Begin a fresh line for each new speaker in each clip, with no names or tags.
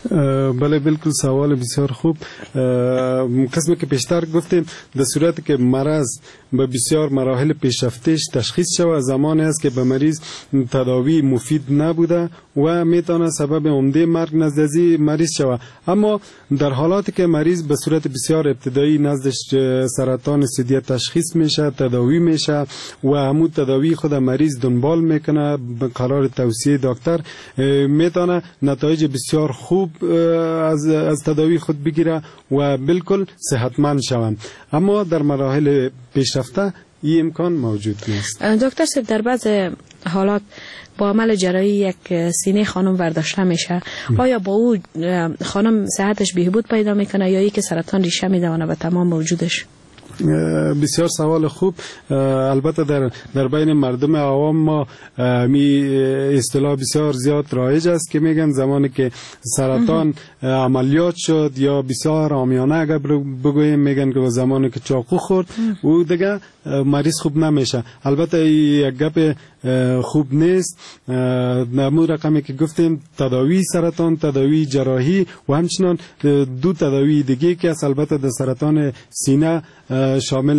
بله بالکل سوال بسیار خوب. قسمی که پیشتر گفتیم در صورتی که مرض به بسیار مراحل پیشرفته‌اش تشخیص شود زمانی است که به مریض تداوی مفید نبوده و میتونه سبب عمده مرگ نزد از مریض شود. اما در حالاتی که مریض به صورت بسیار ابتدایی نزدش سرطان ثدی تشخیص میشه، تداوی میشه و همون تداوی خود مریض دنبال میکنه به قرار توصیه دکتر، میتونه نتایج بسیار خوب از تداوی خود بگیره و بالکل صحتمند شوند. اما در مراحل پیشرفته این امکان موجود نیست.
دکتر صاحب، در بعض حالات با عمل جراحی یک سینه خانم برداشته میشه، آیا با او خانم صحتش بهبود پیدا میکنه یا که سرطان ریشه میدونه به تمام وجودش؟
بسیار سوال خوب. البته در بین مردم عوام ما می اصطلاح بسیار زیاد رایج است که میگن زمانی که سرطان عملیات شد یا بسیار عامیانه اگر بگوییم میگن که زمانی که چاقو خورد او دیگه مریض خوب نمیشه. البته یک گپ خوب نیست. نمون رقمی که گفتیم تداوی سرطان، تداوی جراحی و همچنان دو تداوی دیگه که است. البته در سرطان سینه شامل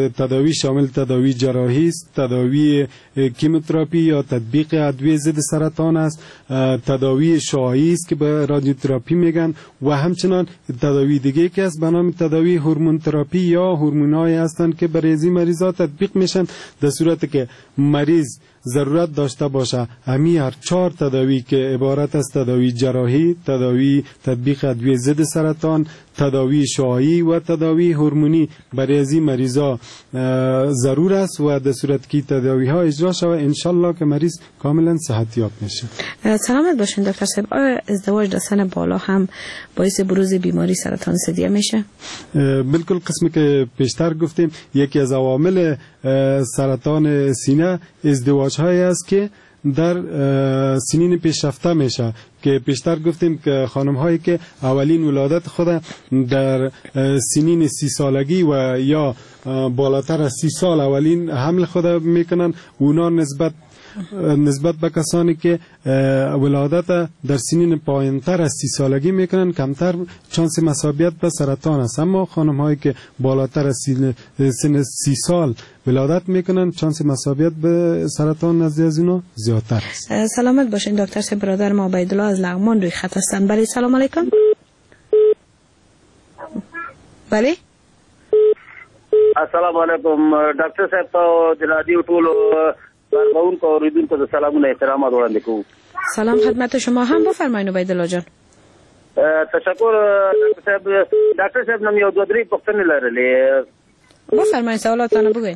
تداوی جراحی است، تداوی کیموتراپی یا تطبیق ادویه ضد سرطان است، تداوی شعاعی است که به رادیوتراپی میگن و همچنان تداوی دیگه که است به نام تداوی هورمون تراپی یا هورمونایی هستند که برای این مریضا تطبیق میشن. در صورتی که مریض ضرورت داشته باشه همین هر 4 تداوی که عبارت از تداوی جراحی، تداوی تطبیق ادویه ضد سرطان، تداوی شعاعی و تداوی هورمونی برای از این مریضا ضرور است و در صورت که تداوی ها اجرا شود ان شاء الله که مریض کاملا صحتیاب میشه.
سلامت باشین دکتر صاحب. آیا ازدواج در سن بالا هم باعث بروز بیماری سرطان ثدی میشه؟
بالکل قسمی که پیشتر گفتیم یکی از عوامل سرطان سینه ازدواج هایی است که در سنین پیشرفته میشه که پیشتر گفتیم که خانم هایی که اولین ولادت خود در سنین 30 سالگی و یا بالاتر از 30 سال اولین حمل خود میکنن، اونا نسبت به کسانی که ولادت در سنین پایینتر از 30 سالگی میکنن کمتر چانس مصابیت به سرطان است. اما خانم هایی که بالاتر از سن 30 سال ولادت میکنن چانس مصابیت به سرطان از اونا زیادتر است.
سلامت باشین دکتر صاحب. برادر ما عبیدالله از لغمان روی خط هستن. بله سلام علیکم. بله
السلام علیکم ډاکټر صاحب ته د رادیو ټولو برخوونکو او اوریدونکو ته سلامونه احترامات وړاندې کوم.
سلام خدمت شما هم. بفرمایید عبیدالله جان.
تشکر ډاکټر صاحب. نن یو دوه درې پوښتنې لرلې.
بفرمایید سوالاتونه بگوین.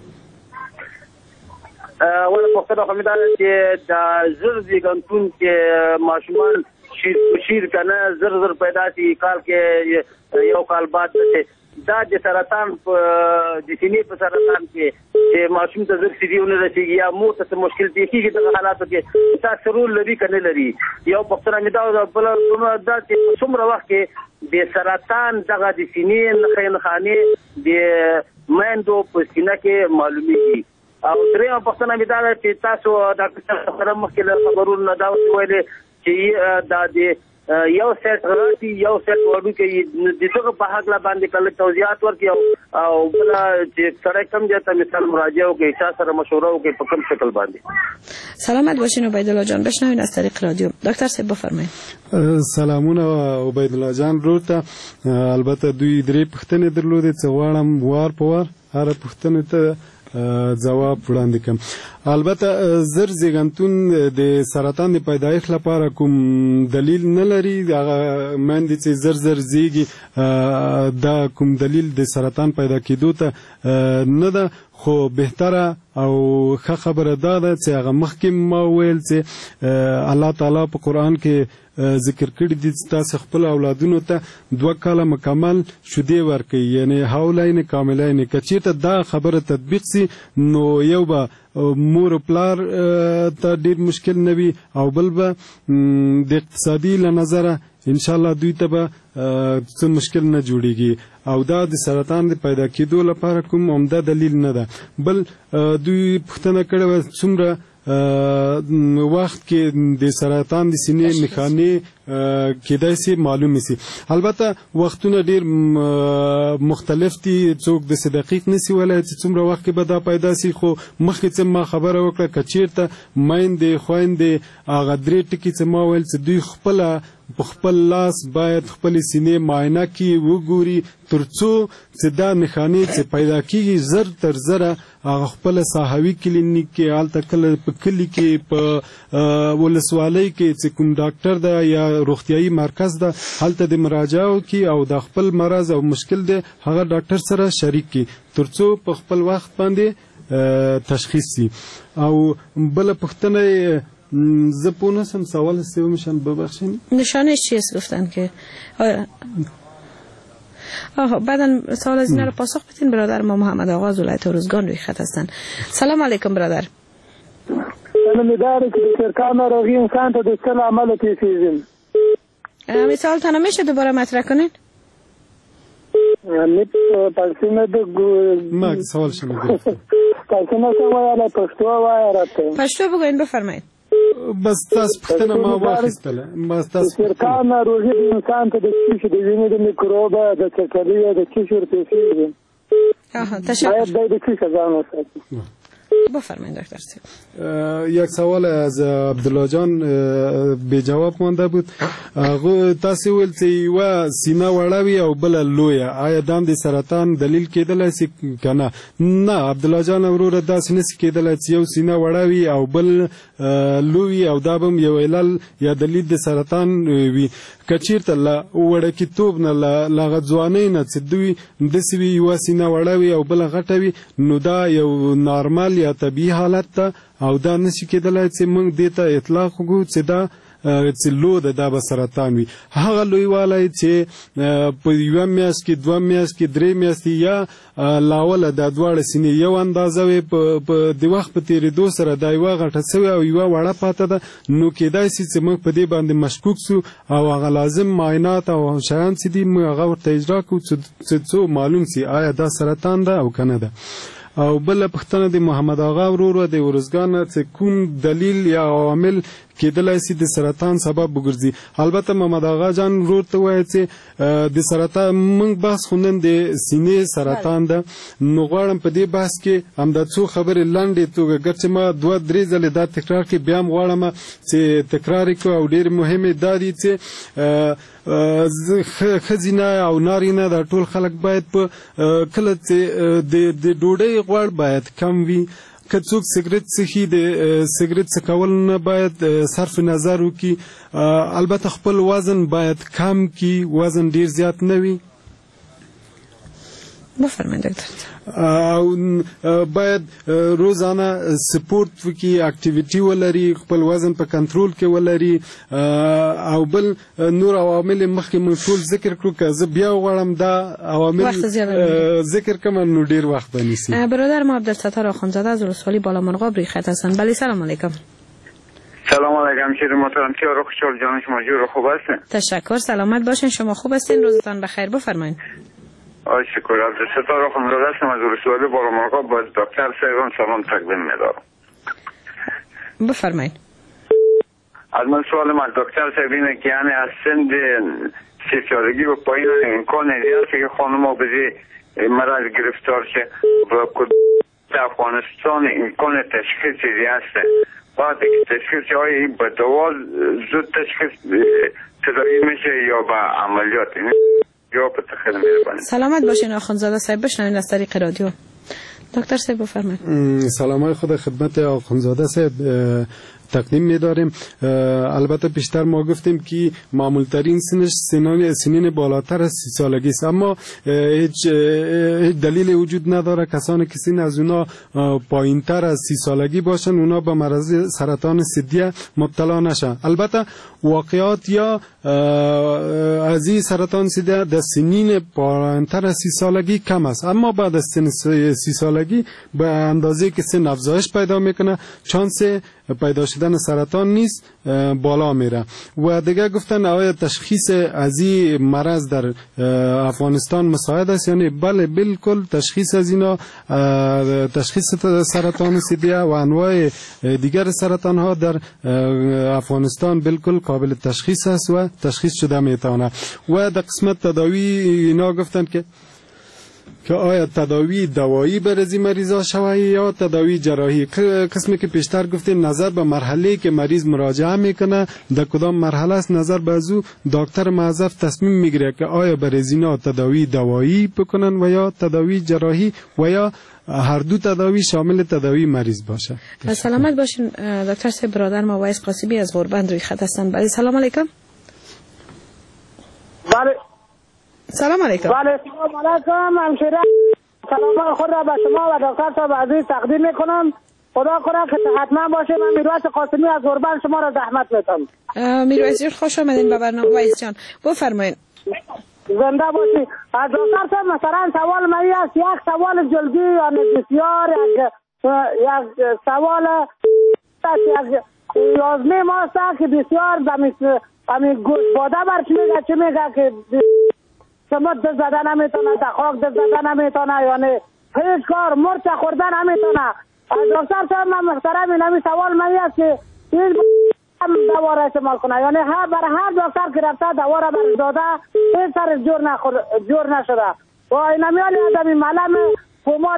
ولا پوښتنه خو مې دا ده چې دا زر زیږنتون کې ماشومان شیر کنه زر پیدا شي کال کې یو کال بعد دا د سرطان د سینې په سرطان کې چې ماشوم ته زر سیریونه رسیږي یا مور ته مشکل پیښیږي د حالاتو کې تاسو رول لري کنه لري. یو پوښتنه مې دا بل دا چې څومره وخت کې د سرطان دغه د سینې نښانې د میندو په سینه کې معلومیږي. او درېمه پوښتنه مې دا ده چې تاسو ډاکټر سره مخکې له خبرونو دا ویلې چې دا د یو سیټ غلطي یو سیټ وړو کې د څه په حق لا باندې کله توضیحات ورکړي او بل چې سره کم جاته مثال مراجعه وکړي چا سره مشوره وکړي په کوم شکل باندې.
سلامت باشین عبیدالله جان. بشنوین از طریق رادیو. دکتر صاحب بفرمایید.
سلامونه عبیدالله جان روته. البته دوی درې پوښتنې درلودې چې غواړم وار په وار هر پوښتنې ته جواب وړاندې کوم. البته زر زیږنتون د سرطان د پیدایښت لپاره کوم دلیل نه لري. هغه مندې چې زر زیږي دا کوم دلیل د سرطان پیدا کېدو ته نه ده، خو بهتره او ښه خبره دا ده چې هغه مخکې ما ویل چې الله تعالی په قرآن کې ذکر کړی دي چې تاسو خپل اولادونو ته 2 کاله مکمل شیدې ورکړئ، یعنی حولین کاملین. که چېرته دا خبره تطبیق سي نو یو به مور پلار ته ډیر مشکل نه وي او بل به د اقتصادي له نظره ان شاء الله دوی ته به څه مشکل نه جوړیږي او دا د سرطان د پیدا کېدو لپاره کوم عمده دلیل نه ده. بل دوی پوښتنه کړې څومره وخت کې د سرطان د سینې نښانې کېدای شي معلوم شي. البته وختونه ډیر مختلف دي، څوک د دقیق نسی ولای چې څومره وخت کې به دا پیدا شي، خو مخکې چې ما خبره وکړه کچیرته میندې خویندې هغه درې ټکي چې ما ویل چې دوی په خپل لاس باید خپل سینې معاینه کړي، وګوري، ترڅو چې دا نښانې چې پیدا کیږي زر تر زره هغه خپل ساحوي کلینیک کې هلته کله په کلي کې په ولسوالۍ کې چې کوم ډاکټر ده یا روغتیايي مرکز ده هلته د مراجعه وکړي او د خپل مرض او مشکل ده هغه ډاکټر سره شریک کړي ترڅو په خپل وخت باندې تشخیص شي. او بل پوښتنه زه پوه نشم سوال سومشم ببخشین
نشانش چیست گفتن که بعدا سوال از اینا رو پاسخ بدین. برادر ما محمد آقا از ولایت ارزگان روی خط هستن. سلام علیکم برادر.
سلام داره که سرکار ناروغی انسان تا دستل عمل پیسیزیم.
مثال تنها میشه دوباره مطرح کنین؟
یعنی پرسینه دو
ما سوال شما گفتم
پرسینه سوال پشتو وای راته
پشتو بگوین بفرمایید.
بس تاسو پښتنه ما واخیستله بس تاسو
سرکار ناروغي د انسان ته د چیشي د وینې د میکروب د چکري د چیشي ورپېږي.
تشکر.
د چیشي ځان وساتي.
بفرمایید دکتر صاحب.
یک سوال از عبدالله جان به جواب مانده بود. تاسو ول چې یو سینه وړوي او بل لویه، آیا دام د سرطان دلیل کېدلای شي کنه؟ نه عبدالله جان وروره داسې نشي کېدلای چې یو سینه وړوي او بل لوی او دا به یو علل یا دلیل د سرطان وي. کچیرته لا وړکیتوب نه لا ځوانۍ نه چې دوی داسې وي یو سینه وړوي او بل غټوي، نو دا یو نارمل یا طبیعي حالت ده او دا نشي کېدلای چې موږ دې ته اطلاق وکړو چې دا چې لو ده دا به سرطان وي. هغه لویوالی چې په یوه میاشت کې، دوه میاشت کې، درې میاشتې یا لاوله دا دواړه سینې یو اندازه وي، په د وخت په تېرېدو سره دا یوه غټه شوې او یوه وړه پاته ده، نو کېدای شي چې موږ په دې باندې مشکوک سو او هغه لازم معاینات او شیان چې دي موږ هغه ورته اجرا کړو چې څو معلوم شي آیا دا سرطان ده او که نه ده. او بل پښتنه د محمد آقا ورور د ورزګان چې کوم دلیل یا عوامل کېدلای شي د سرطان سبب وګرځي. البته محمد آقا جان ورور ته وایي چې د سرطان موږ بحث خوندن د سینې سرطان ده، نو غواړم په دې بحث کې همدا څو خبرې لنډې توګه ګرچې ما دوه درې ځلې دا تکرار کړي بیا هم غواړم چې تکرار کړو او ډېر مهمې دا دي چې ښځینه او نارینه دا ټول خلک باید په کله چې د ډوډۍ غوړ باید کم وي. که څوک سګرټ څښي د سګرټ څکول نه باید صرف نظر وکړي. البته خپل وزن باید کم کړي، وزن ډیر زیات نه وي.
بفرمایید دکتر.
او باید روزانه سپورت وکړي، اکټیویټي ولري، خپل وزن په کنټرول کې ولري. او بل نور عوامل مخکې موږ ټول ذکر کړو، که زه بیا وغواړم دا عوامل ذکر کوم نو ډیر وخت به نیسي.
برادر ما عبدالستار آخوندزاده از ولسوالی بالامرغاب روی خط هستن. بله سلام علیکم.
سلام علیکم شیر محترم، چه رو خوشحال جان شما جور خوب هستین؟
تشکر، سلامت باشین. شما خوب هستین؟ روزتان بخیر. بفرمایید.
شکر. عبدالستار آخوندزاده هستم از ولسوالی بالامرغاب. با دکتر صاحبم سلام تقدیم می‌دارم.
بفرمایید.
از من سوالم از دکتر صاحب اینه که یعنی از سن 30 سالگی به پایین امکان هست که خانم بزی مرض گرفتار شه و افغانستان امکان تشخیص چیزی هسته؟ بعد تشخیص های به دوا زود تشخیص تداوی میشه یا به عملیات؟ یا به تخیل میره؟
سلامت باشین آخوندزاده صاحب، بشنوین از طریق رادیو. دکتر صاحب بفرمایید.
سلام خود خدمت آخوندزاده صاحب تقدیم می‌داریم. البته بیشتر ما گفتیم که معمول ترین سنش سنین بالاتر از 30 سالگی است، اما هیچ دلیل وجود نداره کسانی که سن از اونا پایینتر از 30 سالگی باشن اونا به مرض سرطان ثدیه مبتلا نشن. البته واقعات یا از این سرطان ثدیه در سنین پایینتر از 30 سالگی کم است، اما بعد از سن 30 سالگی به اندازه که سن افزایش پیدا میکنه شانس پیدا شدن سرطان نیست بالا میره. و دیگه گفتن آیا تشخیص از این مرض در افغانستان مساعد است؟ یعنی بله بالکل تشخیص از اینا، تشخیص سرطان سیدیه و انواع دیگر سرطان ها در افغانستان بالکل قابل تشخیص است و تشخیص شده میتونه. و در قسمت تداوی اینا گفتن که آیا تداوی دوایی برای مریضا شوه یا تداوی جراحی. قسمی که پیشتر گفتیم نظر به مرحله که مریض مراجعه میکنه در کدام مرحله است، نظر به ازو دکتر موظف تصمیم میگیره که آیا برای اینا تداوی دوایی بکنن و یا تداوی جراحی و یا هر دو تداوی شامل تداوی مریض باشه.
سلامت باشین دکتر صاحب. برادر ما وایس قاسمی از غربند روی خط هستن. بله سلام علیکم.
بله
سلام علیکم.
بله سلام علیکم همشیره. سلام خود را به شما و دکتر صاحب عزیز تقدیم میکنم. خدا کنه که حتما باشه. من میرویس قاسمی از غربند شما را زحمت میدم.
میرویس جان خوش آمدین به برنامه وایس جان. بفرمایید.
زنده باشی. از دکتر صاحب مثلا سوال من است، یک سوال جلگی یعنی بسیار یک سوال یک لازمه ماست که بسیار همین گوش باده برچ میگه چه میگه که سمت دست زده نمیتونه، دخاک دست زده نمیتونه، یعنی هیچ کار مرچ خوردن نمیتونه. از دکتر صاحب من محترم اینمی سوال من است که این دوا را استعمال کنه، یعنی برای هر دکتر که رفته دوا را برش داده این سر جور نشده و اینمی حالی از این معلم پوماد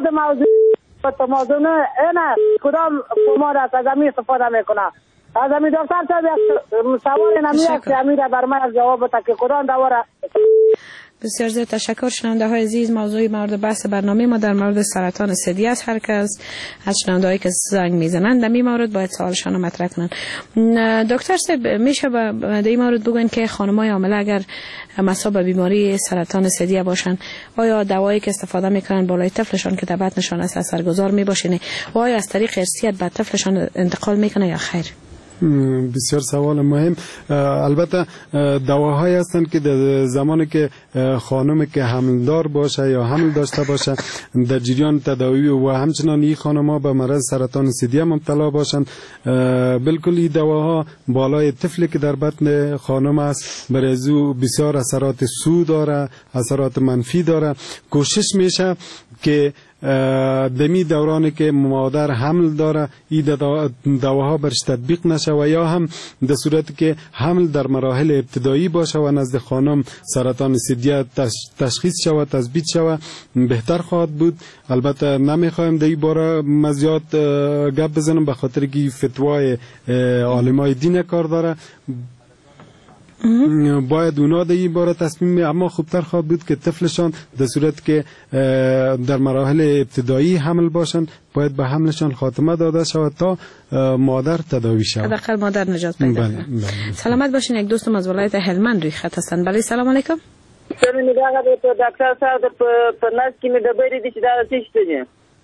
موضوع اینه کدام پوماد است از همی استفاده میکنه. از همی دکتر صاحب سوال اینمی است که همی را بر من از جواب بده که کدام دوا را.
بسیار زیاد تشکر. شنونده های عزیز، موضوع مورد بحث برنامه ما در مورد سرطان ثدی است. هر کس از شنونده هایی که زنگ میزنند در این مورد باید سوالشان رو مطرح کنند. دکتر صاحب میشه در این مورد بگوین که خانم‌های حامله اگر مصاب بیماری سرطان ثدی باشند آیا دوایی که استفاده میکنن بالای طفلشان که در بطنشان است اثرگذار میباشند و آیا از طریق ارثیت به طفلشان انتقال میکنه یا خیر؟
بسیار سوال مهم. البته دواهایی هستند که در زمانی که خانم که حملدار باشه یا حمل داشته باشه در جریان تداوی و همچنان این خانم‌ها به مرض سرطان ثدی مبتلا باشند بالکل این دواها بالای طفلی که در بطن خانم است برای او بسیار اثرات سو داره، اثرات منفی داره. کوشش میشه که دمی دورانی که مادر حمل داره این دواها برش تطبیق نشه و یا هم در صورتی که حمل در مراحل ابتدایی باشه و نزد خانم سرطان ثدی تشخیص شود، تثبیت شود، بهتر خواهد بود. البته نمیخوایم در این باره مزیاد گپ بزنم به خاطر که فتوای عالمای دین کار داره. باید اونا در این باره تصمیم، اما خوبتر خواهد بود که طفلشان در صورت که در مراحل ابتدایی حمل باشند باید به حملشان خاتمه داده شود تا مادر تداوی شود،
حداقل مادر نجات پیدا کنه. سلامت باشین. یک دوستم از ولایت هلمند روی خط هستند. بله سلام علیکم.
دکتر صاحب په نس کې مې د بیرې دي چې دا څه شته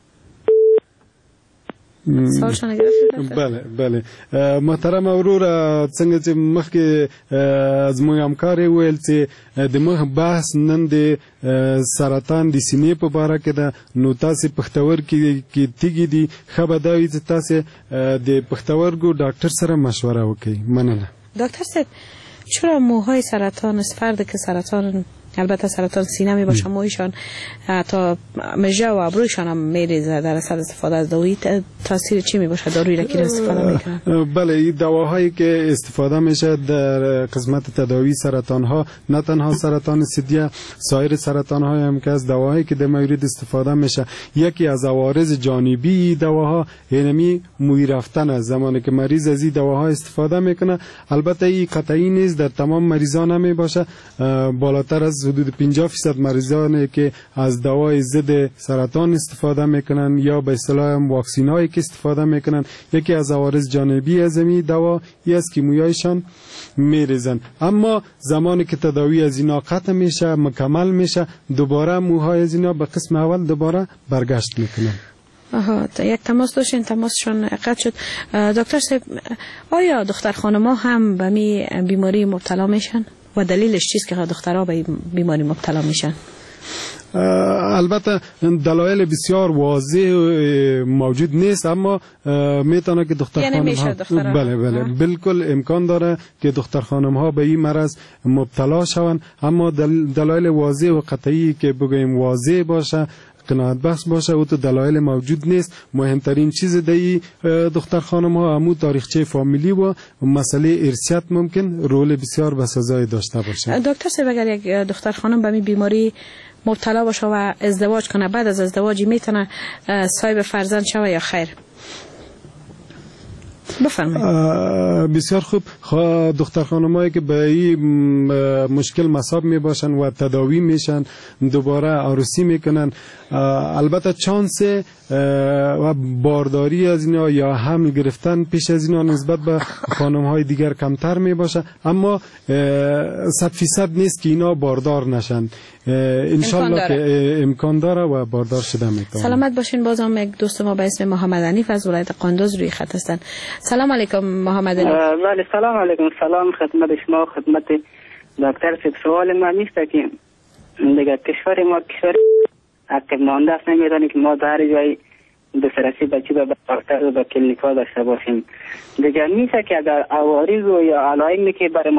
سوالشان گرفتید؟
بله محترم اورور څنګه چې مخکې زموږ همکار ویل چې د مخ بحث نن د سرطان د سینې په باره کې ده، نو تاسو پښتورګي کې تیږې دي، ښه به دا وي چې تاسو د پښتورګو ډاکټر سره مشوره وکړئ. مننه.
دکتر صاحب چرا موهای سرطان فرد که سرطان البته سرطان سینه می باشه مویشان تا مژه و ابرویشان هم میریزه در اثر استفاده از دارویی تاثیر چی می باشه دارویی را که استفاده میکنن؟
بله این دواهایی که استفاده میشه در قسمت تداوی سرطان ها، نه تنها سرطان ثدی، سایر سرطان های هم که از دواهایی که در مورد استفاده میشه یکی از عوارض جانبی دواها اینمی موی رفتن است. زمانی که مریض از این دواها استفاده میکنه، البته این قطعی نیست در تمام مریضان نمی باشه، بالاتر از حدود 50% مریضانی که از دوای ضد سرطان استفاده میکنن یا به اصطلاح واکسین هایی که استفاده میکنن یکی از عوارض جانبی از این دوا است که مویایشان میریزن. اما زمانی که تداوی از اینا قطع میشه، مکمل میشه، دوباره موهای از اینا به قسم اول دوباره برگشت میکنن.
یک تماس داشتین، تماسشون قطع شد. دکتر صاحب آیا دختر خانم‌ها هم به می بیماری مبتلا میشن و دلیلش چیست که دخترها به بیماری مبتلا میشن؟
البته دلایل بسیار واضح موجود نیست، اما میتونه که دختر خانم ها بله بالکل امکان داره که دختر خانم ها به این مرض مبتلا شوند، اما دلایل واضح و قطعی که بگویم واضح باشه، قناعت بخش باشه، او تو دلایل موجود نیست. مهمترین چیز دی دختر خانم ها همون تاریخچه فامیلی و مسئله ارثیت ممکن رول بسیار بسزایی داشته باشه.
دکتر صاحب اگر یک دختر خانم به این بیماری مبتلا باشه و ازدواج کنه، بعد از ازدواج میتونه صاحب فرزند شوه یا خیر؟ بفرمایید.
بسیار خوب. دختر خانمایی که به این مشکل مصاب می باشن و تداوی میشن، دوباره عروسی میکنن، البته چانس و بارداری از اینا یا حمل گرفتن پیش از اینا نسبت به خانمهای دیگر کمتر می باشه، اما 100% نیست که اینا باردار نشن. انشالله که امکان داره و باردار شده میتونه.
سلامت باشین. بازم یک دوست ما به اسم محمد حنیف از ولایت قندوز روی خط هستن. سلام علیکم محمد حنیف.
بله سلام علیکم. سلام خدمت شما، خدمت دکتر صاحب. سوال ما نیست که دیگه کشور ما کشور عقب مانده است، نمیدونی که ما در جای دسترسی بچه به دکتر و به کلینیک‌ها داشته باشیم. دیگه نیست که اگر عوارض و یا علائمی که برای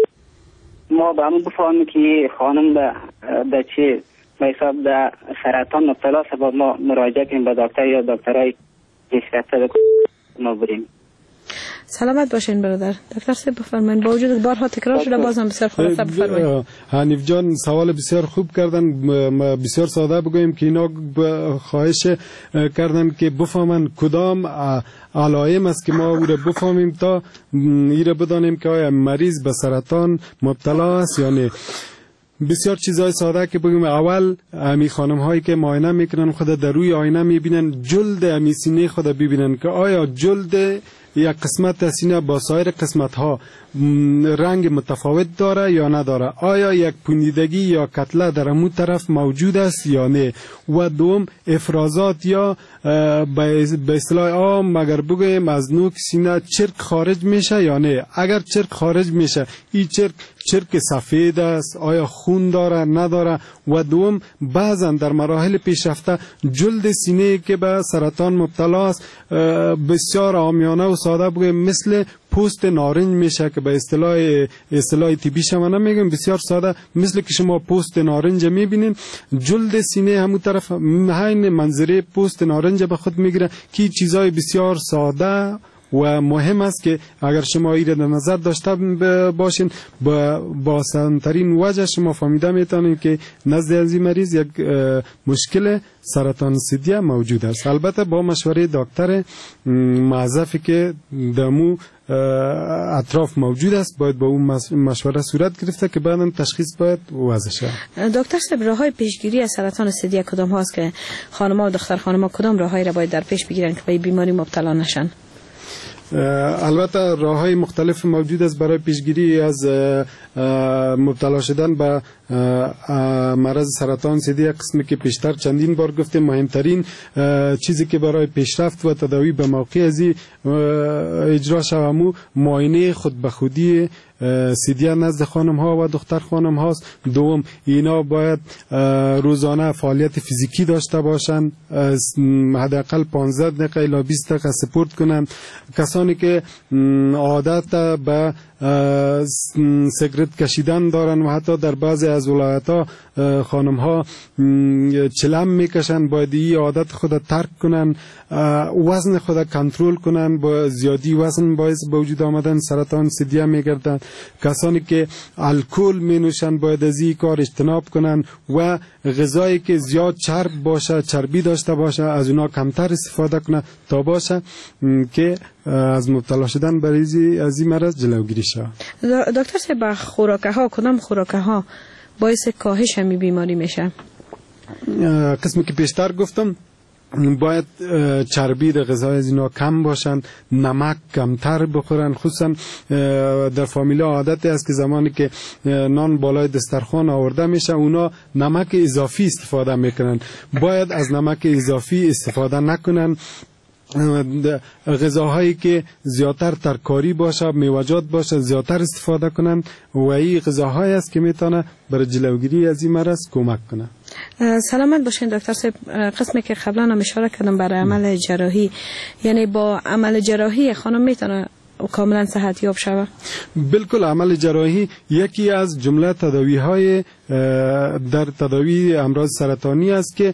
ما به همون بفهمیم که خانم به بچه به حساب در سرطان مبتلا است، با ما مراجعه کنیم به دکتر یا دکترای پیشرفته ما بریم.
سلامت باشین برادر. دکتر صاحب بفرمایید. با وجود بارها تکرار شده بازم بسیار خلاصه بفرمایید.
حنیف جان سوال بسیار خوب کردن. بسیار ساده بگویم که اینا خواهش کردن که بفهمن کدام علائم است که ما او را بفهمیم تا ای را بدانیم که آیا مریض به سرطان مبتلا است یا نه. بسیار چیزای ساده که بگیم. اول امی خانم هایی که معاینه میکنن خود در روی آینه میبینن جلد امی سینه خود ببینن که آیا جلد یک قسمت سینه با سایر قسمت ها رنگ متفاوت داره یا نداره، آیا یک پوندیدگی یا کتله در امون طرف موجود است یا نه، و دوم افرازات یا به اصطلاح عام اگر بگویم از نوک سینه چرک خارج میشه یا نه. اگر چرک خارج میشه این چرک سفید است، آیا خون داره نداره، و دوم بعضا در مراحل پیشرفته جلد سینه که به سرطان مبتلا است بسیار عامیانه و ساده بگویم مثل پوست نارنج میشه که به اصطلاح طبی شما نمیگم، بسیار ساده مثل که شما پوست نارنج میبینین جلد سینه همون طرف همین منظره پوست نارنج به خود میگیره که چیزای بسیار ساده و مهم است که اگر شما این در نظر داشته باشین با سنترین وجه شما فهمیده میتونید که نزد از این مریض یک مشکل سرطان ثدیه موجود است. البته با مشوره دکتر معزفی که دمو اطراف موجود است باید با اون مشوره صورت گرفته که بعداً تشخیص باید وضع شود.
دکتر صاحب راههای پیشگیری از سرطان ثدیه کدام هاست که خانم‌ها و دختر خانم‌ها کدام راههایی را باید در پیش بگیرن که به بیماری مبتلا نشن؟
البته راه‌های مختلف موجود است برای پیشگیری از مبتلا شدن به مرض سرطان ثدیه. قسمی که پیشتر چندین بار گفتیم مهمترین چیزی که برای پیشرفت و تداوی به موقع از اجرا شود معاینه خود به خودی ثدیه نزد خانم ها و دختر خانم هاست. دوم اینا باید روزانه فعالیت فیزیکی داشته باشند، حداقل 15 دقیقه الی 20 دقیقه سپورت کنند. کسانی که عادت به سیگارت کشیدن دارن و حتی در بعضی از ولایت‌ها خانم ها چلم میکشن باید این عادت خود ترک کنن، وزن خود کنترل کنن. با زیادی وزن باعث به وجود آمدن سرطان ثدیه میگردن. کسانی که الکل می نوشن باید از این کار اجتناب کنن و غذایی که زیاد چرب باشه، چربی داشته باشه، از اونا کمتر استفاده کنه تا باشه که از مبتلا شدن برای از این مرض جلوگیری شود.
دکتر صاحب خوراکه ها کدام خوراکه ها باعث کاهش همین بیماری میشه؟
قسمی که پیشتر گفتم باید چربی در غذای از اینا کم باشن، نمک کمتر بخورن. خصوصا در فامیلا عادت است که زمانی که نان بالای دسترخوان آورده میشه اونا نمک اضافی استفاده میکنن. باید از نمک اضافی استفاده نکنن. غذاهایی که زیادتر ترکاری باشه، میوه‌جات باشه، زیادتر استفاده کنند و این غذاهایی است که میتونه برای جلوگیری از این مرض کمک کنه.
سلامت باشین دکتر صاحب. قسمی که قبلا هم اشاره کردم برای عمل جراحی، یعنی با عمل جراحی خانم میتونه کاملا صحت یاب شود؟
بالکل. عمل جراحی یکی از جمله تداوی‌های در تداوی امراض سرطانی است که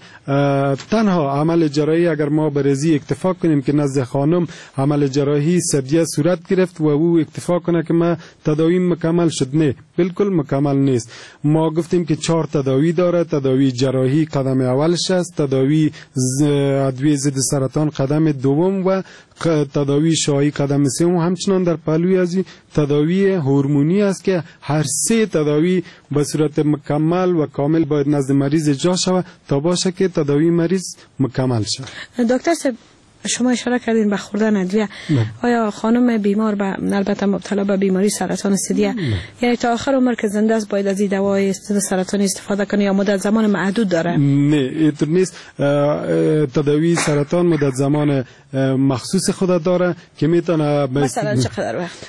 تنها عمل جراحی اگر ما برزی اکتفا کنیم که نزد خانم عمل جراحی سبیه صورت گرفت و او اکتفا کنه که ما تداوی مکمل شد، نه، بالکل مکمل نیست. ما گفتیم که 4 تداوی داره. تداوی جراحی قدم اولش است، تداوی ادویه ضد سرطان قدم دوم و تداوی شایع قدم سوم. همچنان در پهلوی از تداوی هورمونی است که هر 3 تداوی به صورت مکمل و کامل باید نزد مریض اجرا شود تا باشه که تداوی مریض مکمل شود.
دکتر صاحب شما اشاره کردین به خوردن ادویه. آیا خانم بیمار به البته مبتلا به بیماری سرطان ثدیه یعنی تا آخر عمر که زنده است باید از این دوای سرطانی استفاده کنه یا مدت زمان محدود داره؟ نه،
اینطور نیست. تداوی سرطان مدت زمان مخصوص خود داره که میتونه
مثلا چقدر وقت؟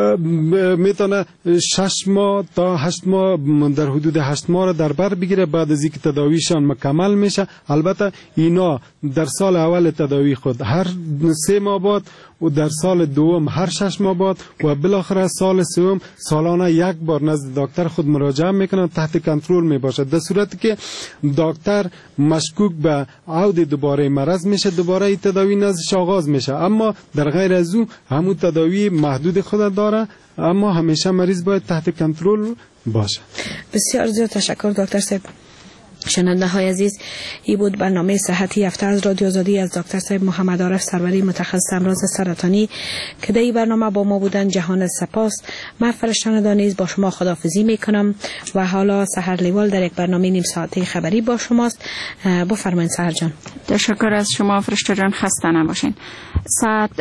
میتونه 6 ماه تا 8 ماه، در حدود 8 ماه را در بر بگیره. بعد از اینکه تداویشان مکمل میشه، البته اینا در سال اول تداوی خود هر 3 ماه بعد و در سال دوم هر 6 ماه بعد و بالاخره سال سوم سالانه 1 بار نزد دکتر خود مراجعه میکنن، تحت کنترل میباشد. در صورتی که دکتر مشکوک به عود دوباره مرض میشه، دوباره این تداوی نزدش آغاز میشه. اما در غیر از او همون تداوی محدود خود داره، اما همیشه مریض باید تحت کنترل باشه.
بسیار زیاد تشکر دکتر صاحب. شنونده های عزیز، این بود برنامه صحتی هفته از رادیو آزادی از دکتر صاحب محمد عارف سروری، متخصص امراض سرطانی که در این برنامه با ما بودن. جهان سپاس. من فرشته دانیز با شما خداحافظی میکنم و حالا سحر لیوال در یک برنامه نیم ساعته خبری با شماست. بفرمایید سحر جان.
تشکر از شما فرشته جان، خسته نباشین. ساعت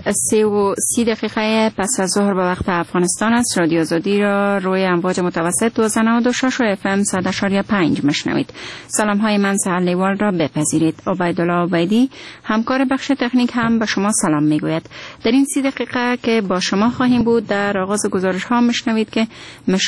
3:30 پس از ظهر به وقت افغانستان است. رادیو آزادی را روی امواج متوسط 92.6 و FM 100.5 میشنوید. سلام های من سحر لیوال را بپذیرید. عبیدالله عبیدی همکار بخش تکنیک هم به شما سلام میگوید. در این 30 دقیقه که با شما خواهیم بود، در آغاز گزارش ها میشنوید که